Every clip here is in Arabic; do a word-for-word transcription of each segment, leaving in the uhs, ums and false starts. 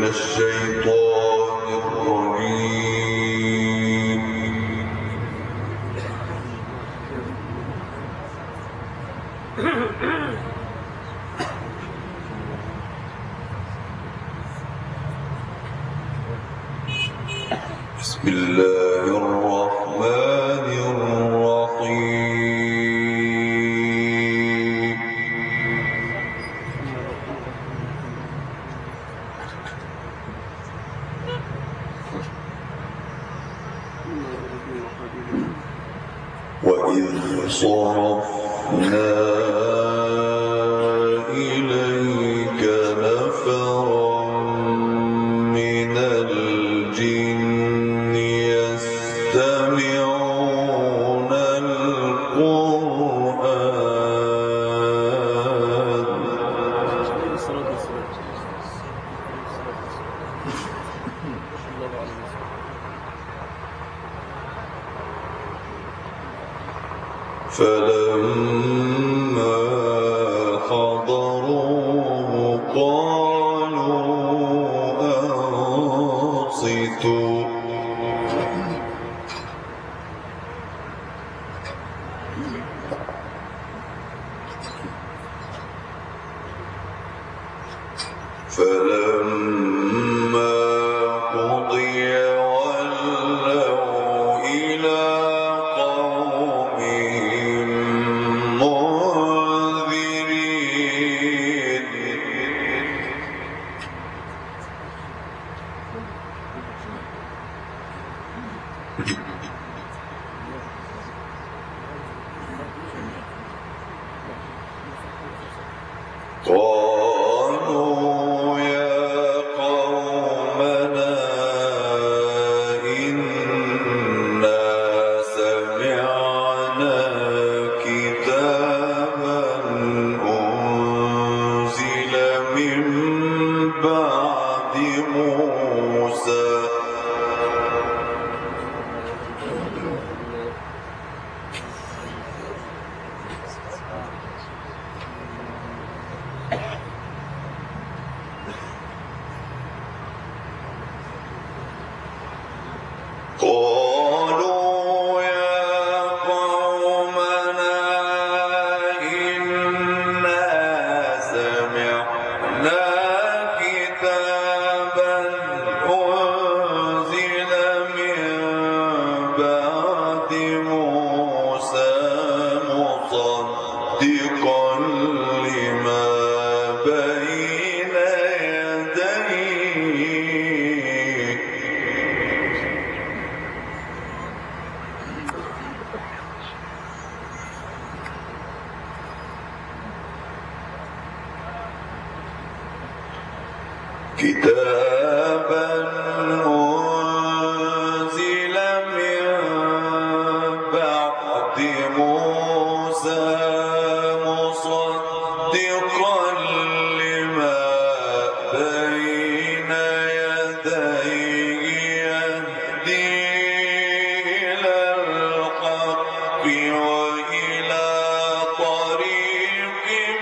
الشيطان الرجيم. بسم الله الرحمن الرحيم. وإذ صرفنا إليك نفرا من الجن يستمعون القرآن فلما حضروه قالوا أنصتوا فلما قضي ولوا إلى قومهم منذرين. قالوا يا قومنا إنا سمعنا كتابا أنزل من بعد موسى قالوا يا قومنا إنا سمعنا كتابا أنزل من بعد موسى مصدقا لما بين يديه كتابا أنزل من بعد موسى مصدقا لما بين يديه يهدي إلى الحق وإلى طريق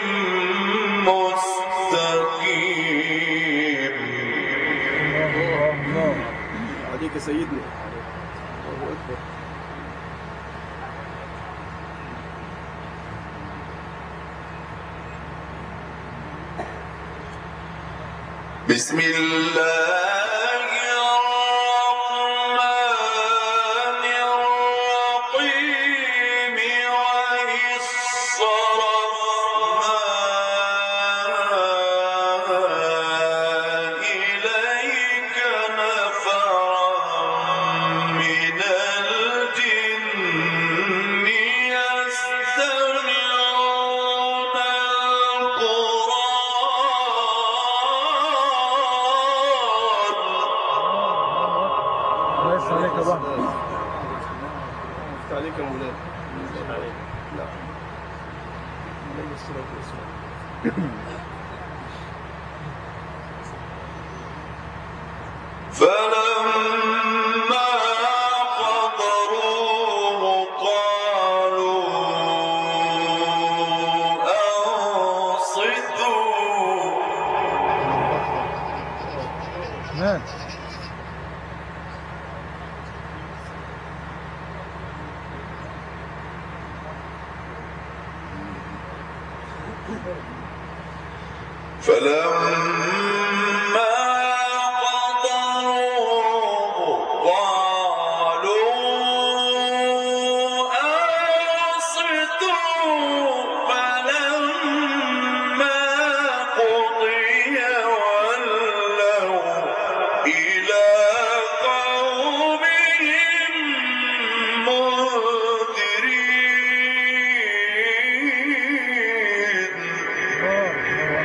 مستقيم. الله عليك يا سيدنا. الله أكبر. بسم الله الرحمن الرحيم. وإذ صرفنا إليك نفرا من الجن يستمعون القرآن عليك يا بابا. عليك يا مولانا. نعم. عليه الصلاة والسلام. فلما حضروه قالوا أنصتوا مات. فلما قضوا قالوا أنصتوا فلما قضي ولوا إلى قومهم منذرين.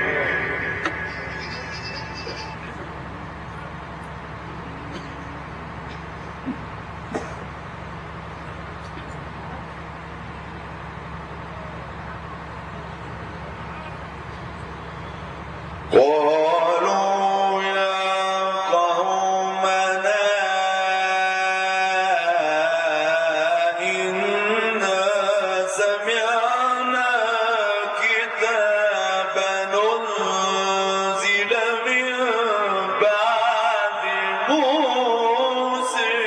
قالوا يا قومنا إنا سمعنا كتابا أنزل من بعد موسى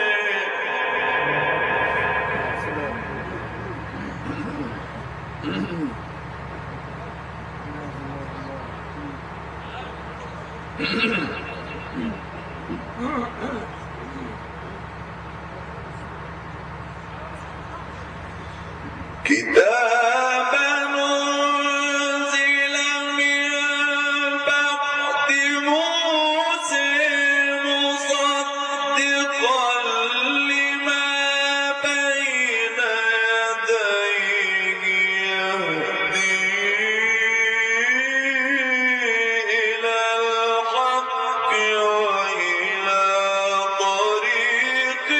كتابا أنزل من بعد موسى مصدقا لما بين يديه يهدي إلى الحق وإلى طريق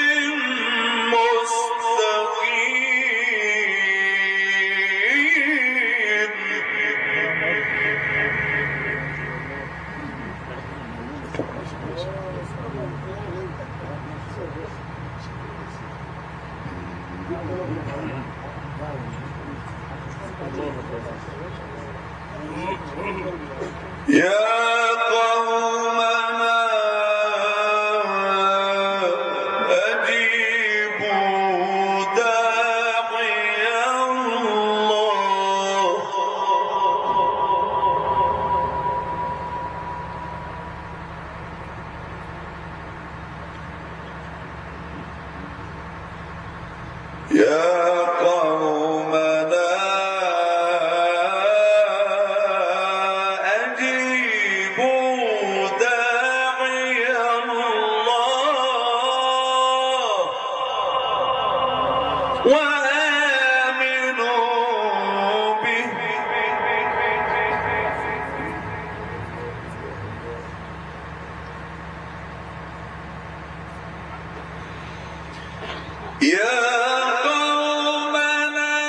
يا قومنا أجيبوا داعي الله يا قومنا أجيبوا داعي الله وآمنوا به يا قومنا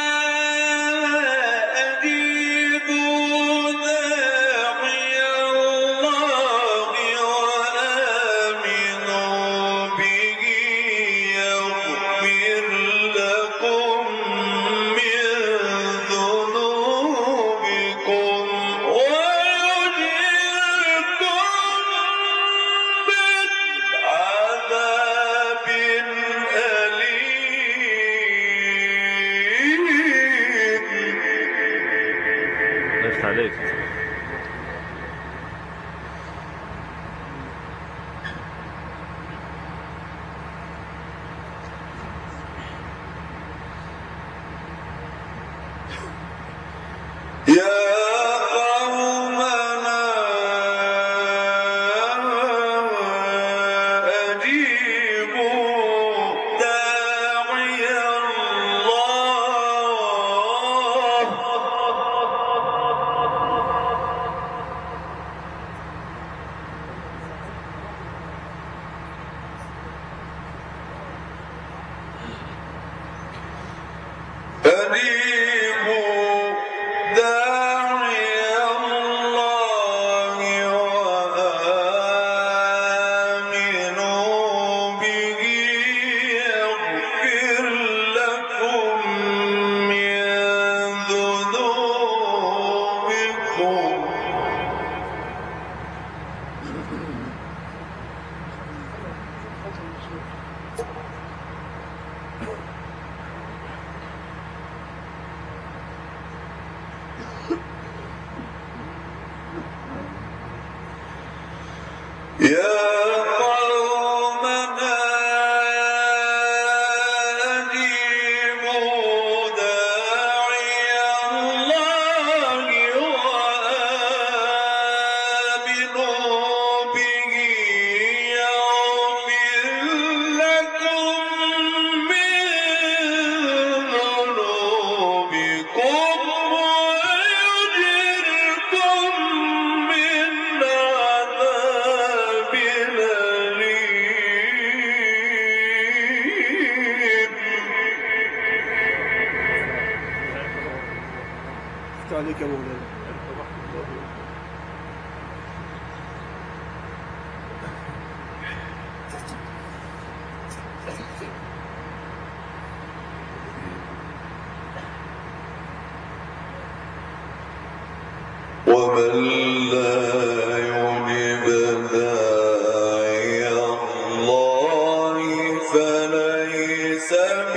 أجيبوا داعي الله وآمنوا به يغفر لكم من ذنوبكم ويجركم من عذاب ليش عليك؟ يا قومنا أجيبوا داعي الله أجيبوا داعي الله وآمنوا به يغفر لكم من ذنوبكم عليك يا مولانا. ومن لا يجب داعي الله فليس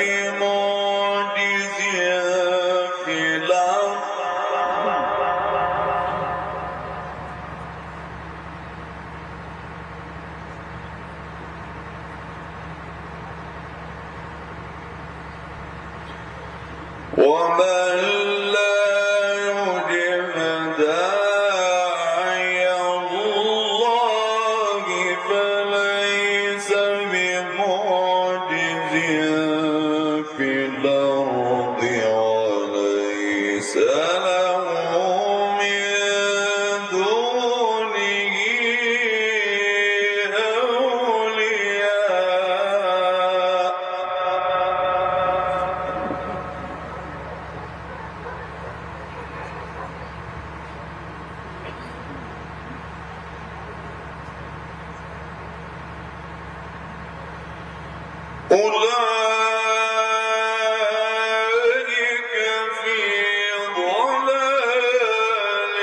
بمعجز في الأرض ومن لا يجب داعي الله فليس بمعجز في الأرض وليس له من دونه أولئك في ضلال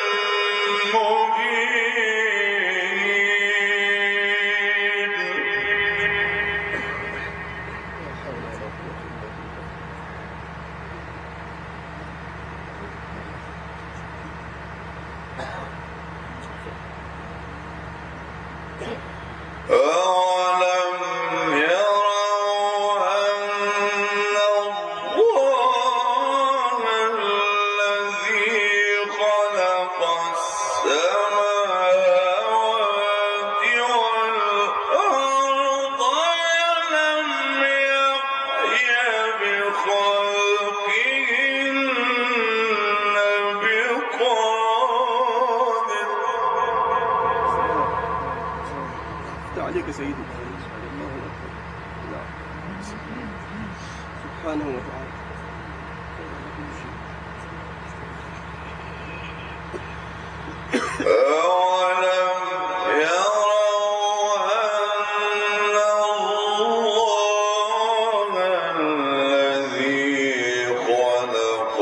مبين. أولم يروا أن الله الذي خلق السماوات والأرض ولم يعي بخلقهن بقادر عليك يا سيدي. سبحانه وتعالى. أولم يروا أن الله الذي خلق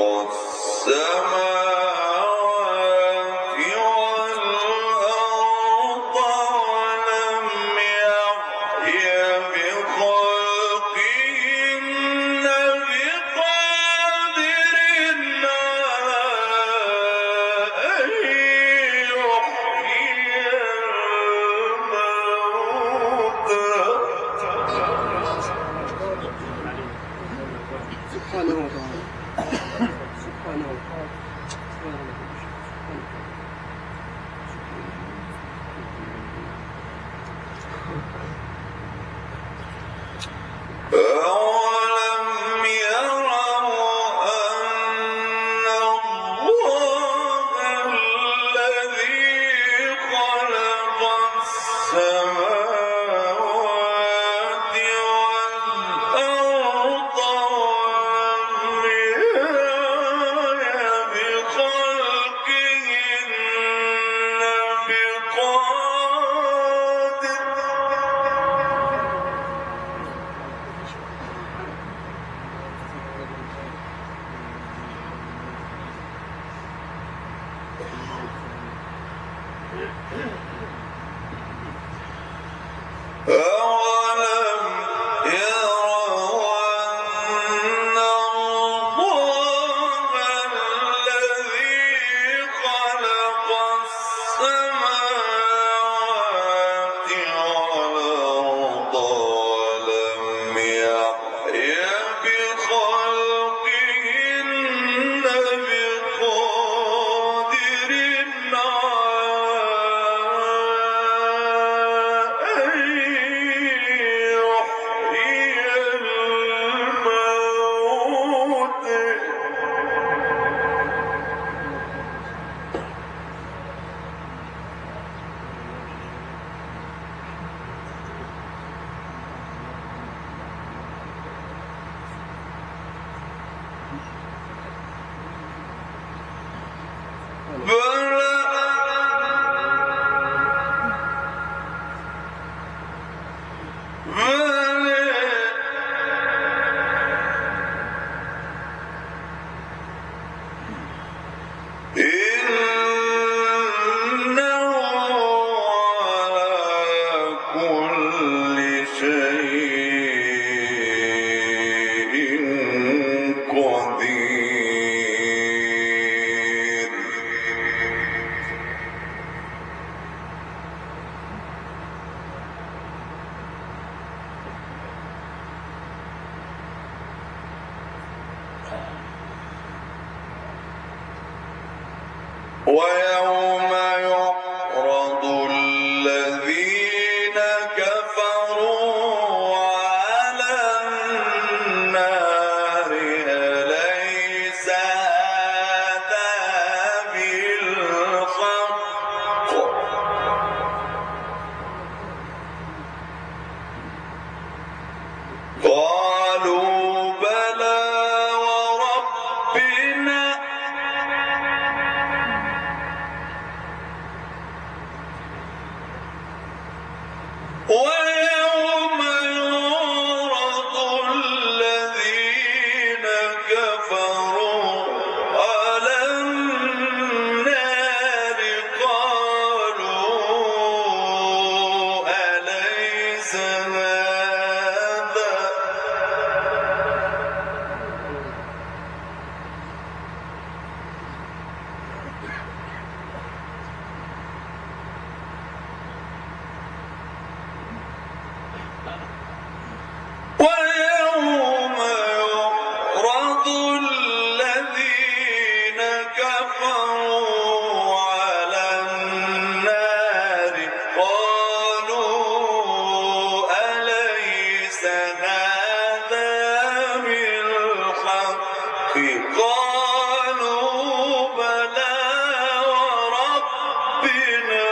السماوات والأرض ولم يعي بخلقهن بقادر ويوم يعرض الذين كفروا على النار أليس هذا بالحق قالوا بلى وربنا ويوم يعرض الذين كفروا على النار قالوا أليس هذا ويوم يعرض الذين كفروا على النار قالوا أليس هذا بالحق قالوا بلى وربنا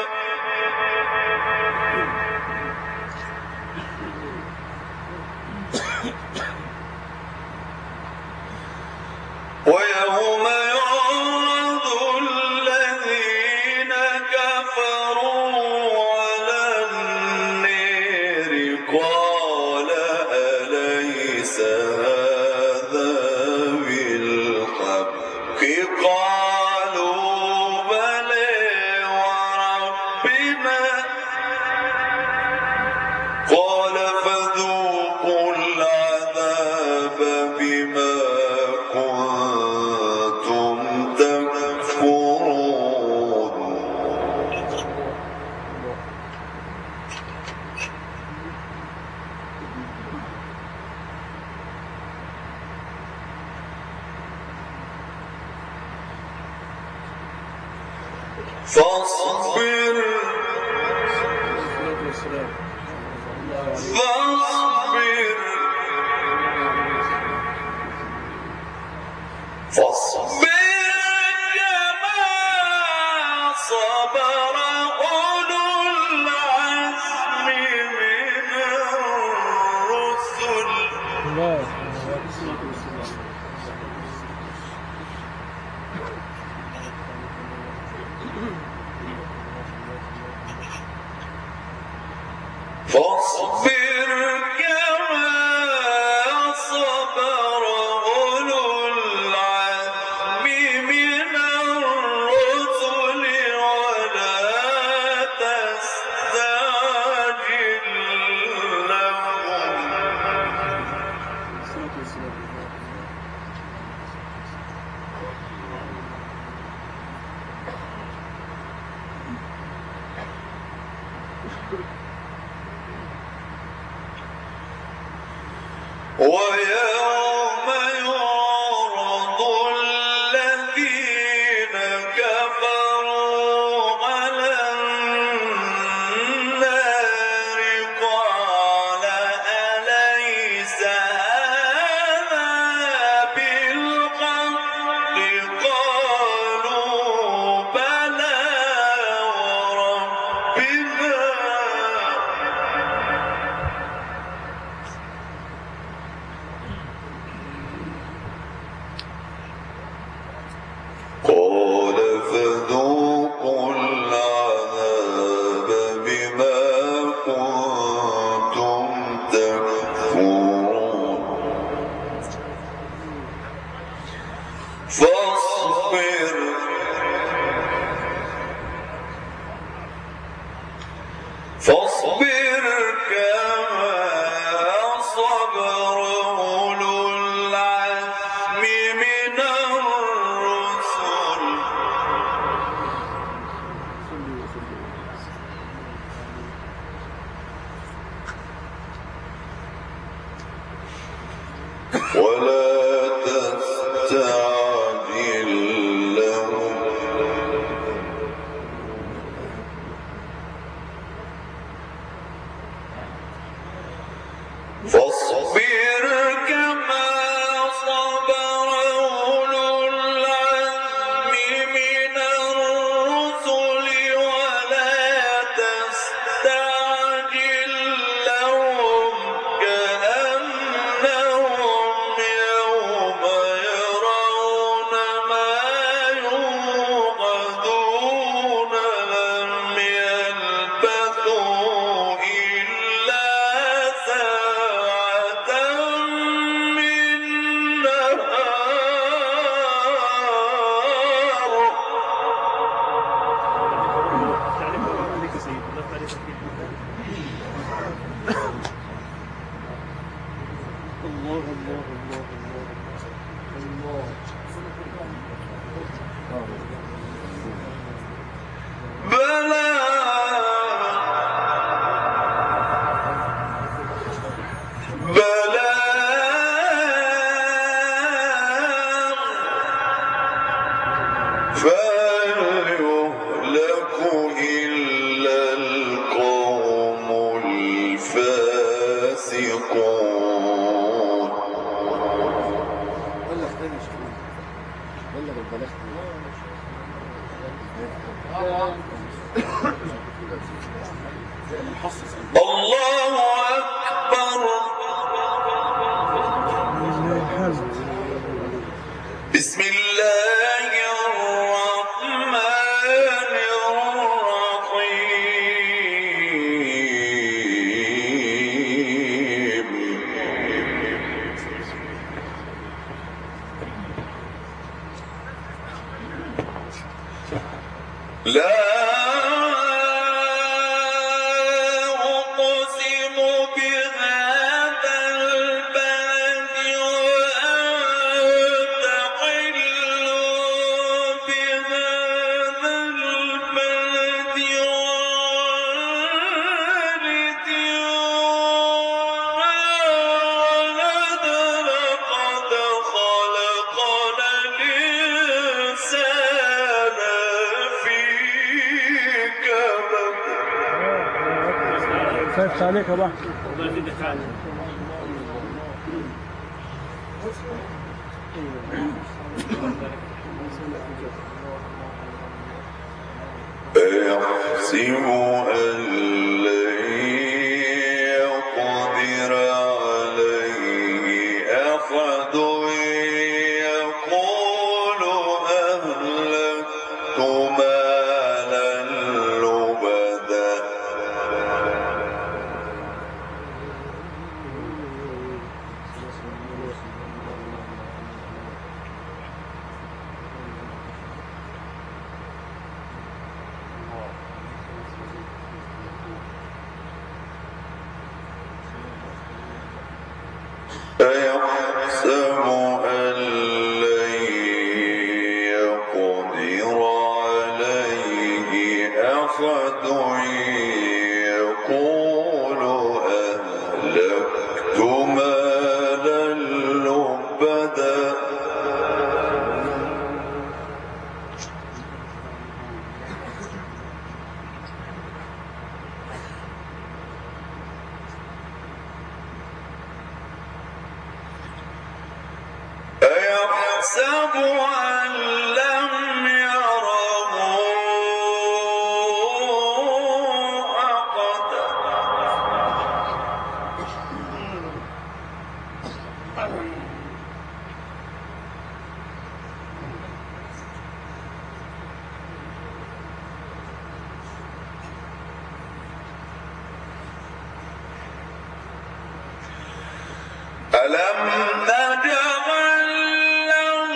ويوم يعرض الذين كفروا على النار قال أليس هذا بالحق قالوا بلى وربنا قال فذوقوا العذاب بما كنتم تكفرون فاصبر فاصبر فاصبر كما صبر أولو العزم من الرسل فاصبر كما صبر أولو العزم من الرسل ولا تستعجل لهم ويوم يعرض الذين كفروا على النار قال أليس هذا بالحق قالوا بلى وربنا فاصبر كما صبر أولو العزم من الرسل ولا تستعجل لهم فاصبر كما صبر أولو العزم من الرسل ولا تستعجل لهم كأنهم يوم يرون ما يوعدون لم يلبثوا إلا ساعة من نهار عليك يا سيدي. الله يفتح عليك. الله الله الله الله بلى بلى فهل يهلك إلا القوم الفاسقون بلغ تاني يا شيخ. بلغ البلاغ. الله أكبر بسم الله الرحمن الرحيم لا أقسم بهذا البلد وأنت حل بهذا البلد ووالد وما ولد لقد خلقنا الإنسان في كبد خايف عليك يا بحر. أيحسب أن لن يقدر عليه أحد يقول أهلكت مالا لبدا أيحسب أن لن يقدر عليه أحد يقول أهلكت مالا لبدا أيحسب أن لم يره أحد ألم نجعل له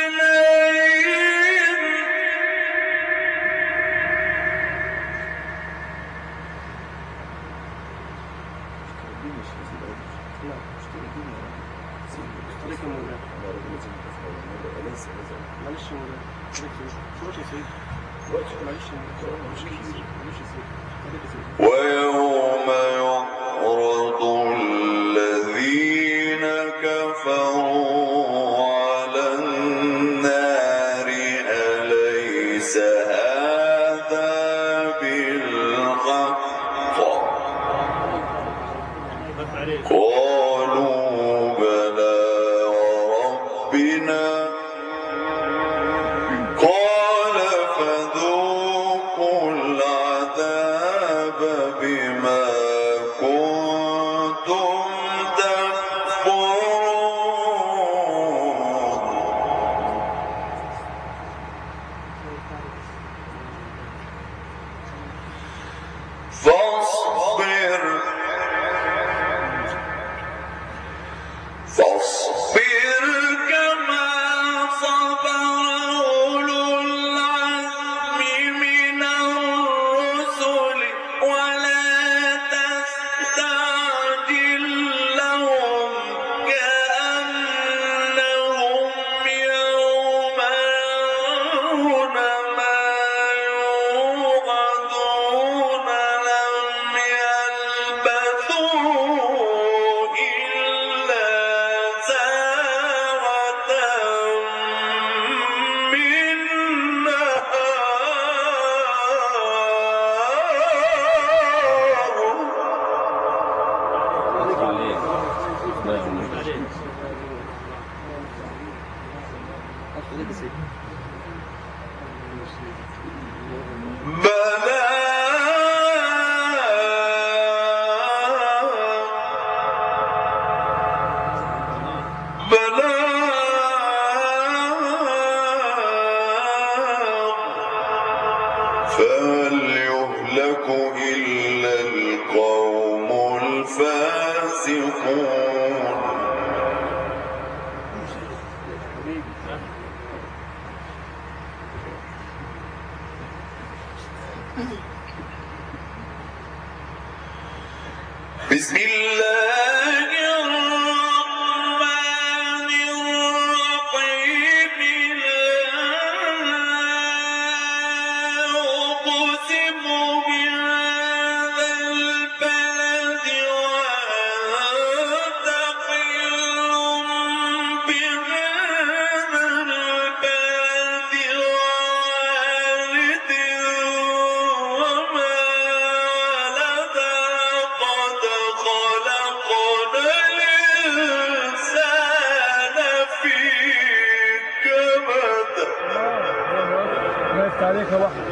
عينين لا مشتركين مشترك يا مولانا معلش يا مولانا مشترك فين؟ شوش يا سيدي معلش يا مولانا مش كتير معلش يا سيدي مشترك يا سيدي ويوم يعرض الذين كفروا على النار أليس هذا بالحق قالوا بلى وربنا قال فذوقوا العذاب بما كنتم تكفرون فاصبر فاصبر كما صبر أولو العزم من الرسل ولا تستعجل لهم كأنهم يوم يرون ما يوعدون لم يلبثوا إلا ساعة من مشترك يا سيدي بلى بلى فهل يهلك إلا القوم الفاسقون بسم الله الرحمن الرحيم لا أقسم بهذا البلد وأنت حل بهذا البلد ووالد وما ولد لقد خلقنا الإنسان في كبد نفت عليك واحد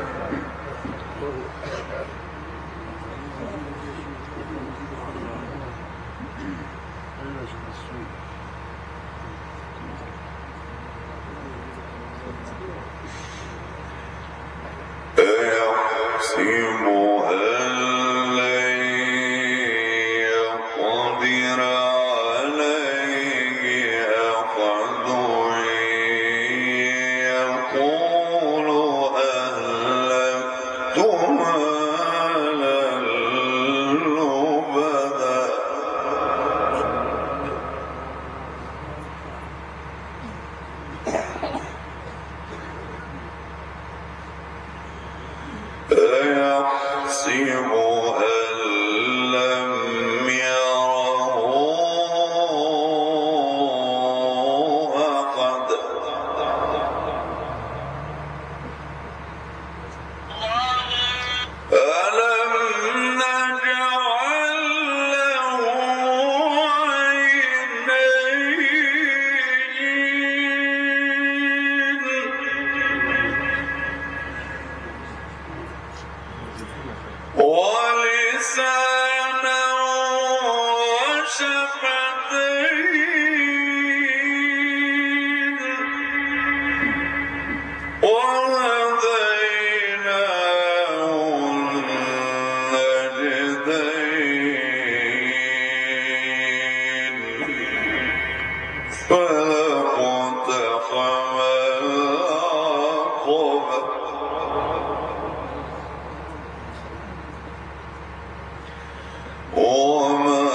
أيحسب أن لن يقدر عليه أحد يقول أهلكت مالا لبدا أيحسب أن لم يره أحد ألم نجعل له عينين ولسانا وشفتين وهديناه النجدين فلا اقتحم العقبة وما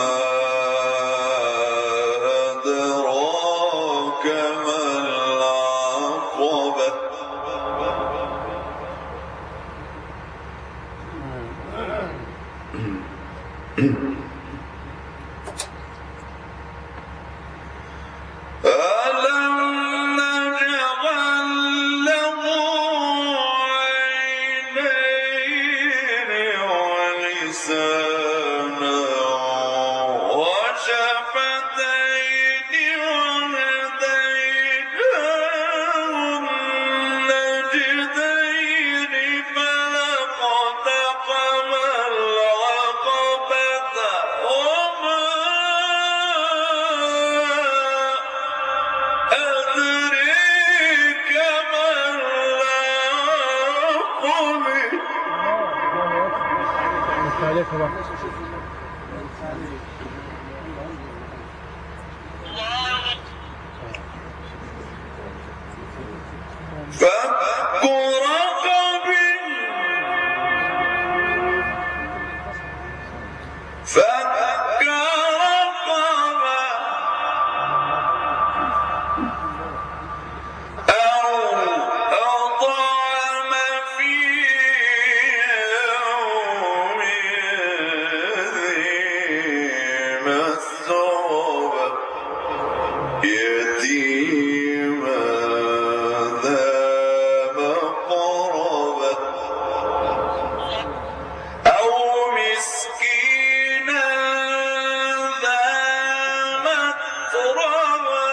عليك بقى. فك رقب فك رقبة أو أطعم في يوم ذي مسغبة يتيما ذا مقربة أو مسكينا ذا متربة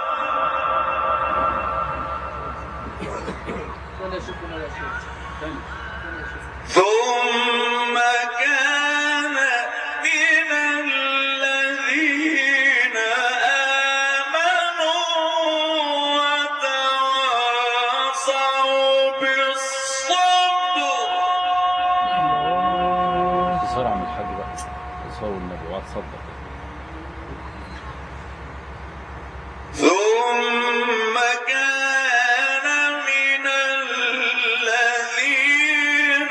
ثم كان من الذين آمنوا وتواصوا بالصبر تصور عم الحاج بقى تصور النبي وتصدق ثم كان من الذين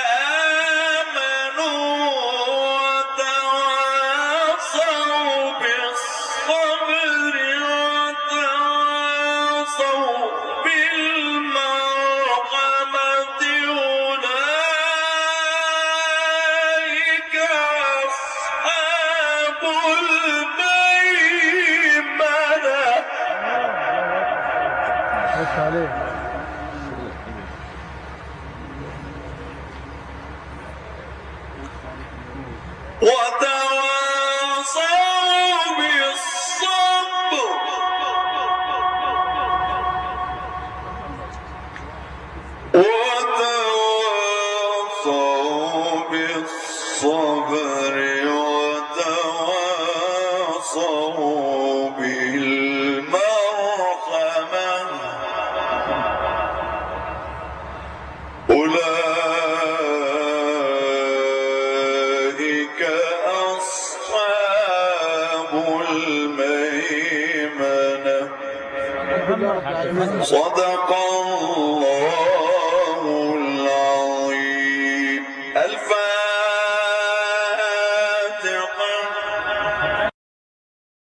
آمنوا وتواصوا بالصبر وتواصوا بالمرحمة أولئك أصحاب الميمنة بس عليك. وتواصوا بالصبر وتواصوا بالصبر وتواصوا بالمرحمة أولئك أصحاب الميمنة. صدق